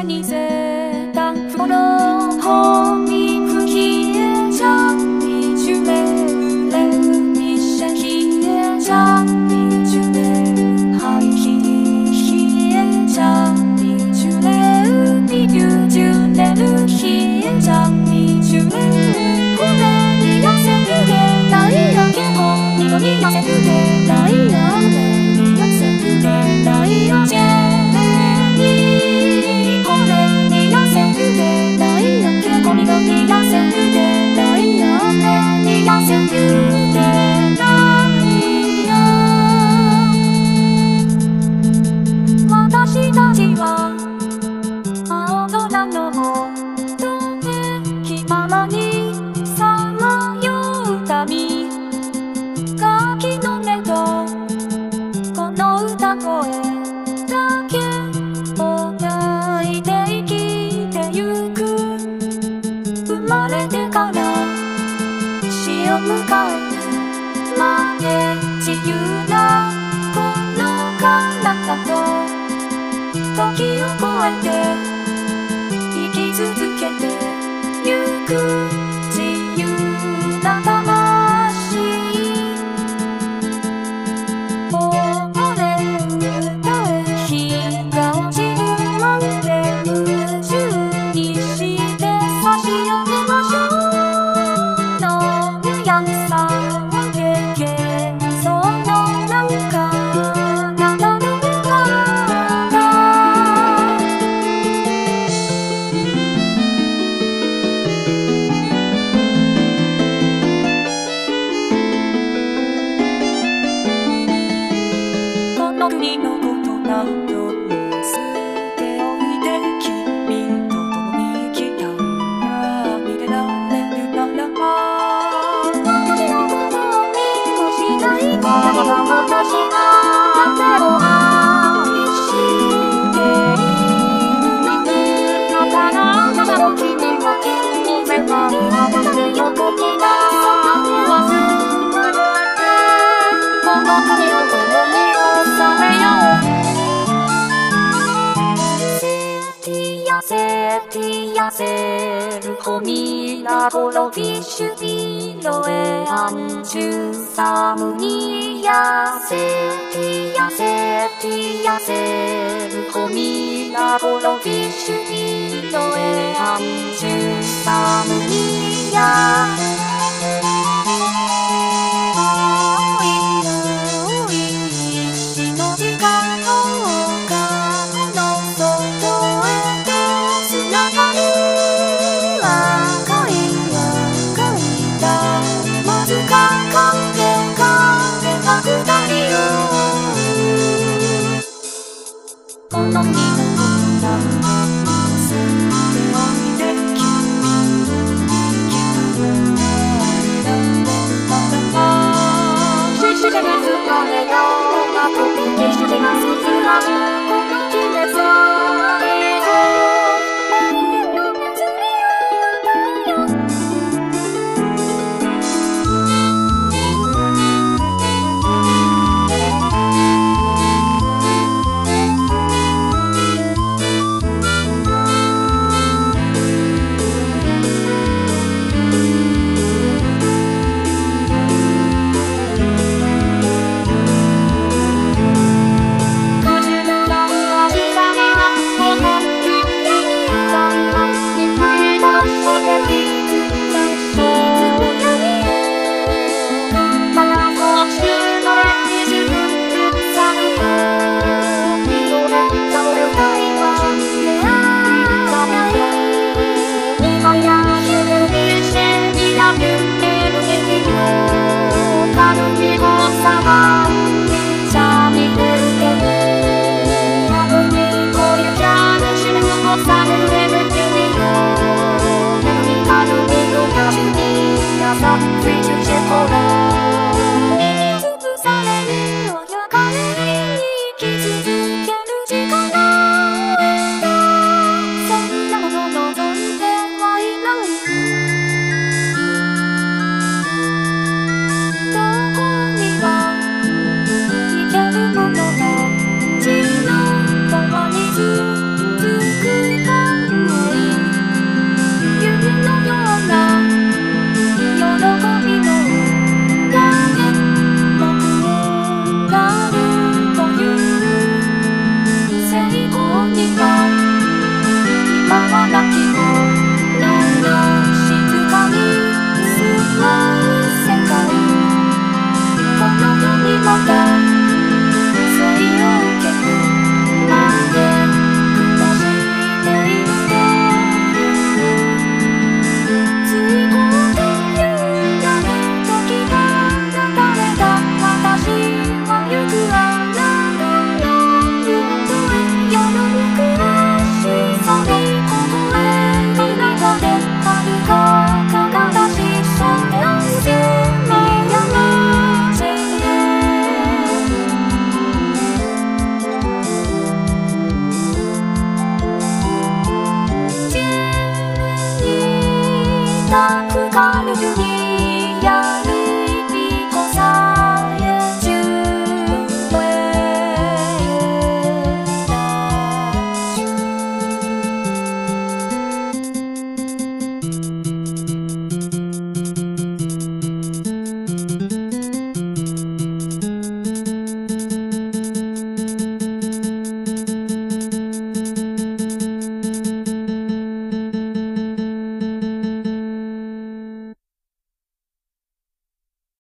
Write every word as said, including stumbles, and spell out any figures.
你在当风浪后你不也将你去来来你身体也将你去来好一起也将你去来你就就来了也将你去来后来你要先去的那一样天空你都你要先去的那一样你要先去的那一样见迎えるまで自由なこの体と時を超えて生き続けてゆく自由な魂溺れ歌え日が落ちるまで夢中にして差し上げましょう国のことなど見捨ておいて君と共に来た見てられるなら私のことを見もしない誰が私が手を愛しているのにだからまだ君が君目が私よく気が忘れてこの旅を共にKomila vishu diloe anju samuni yaseti yaseti yaseru Komila vishu diloe anju samuni yaseti Free to check all that.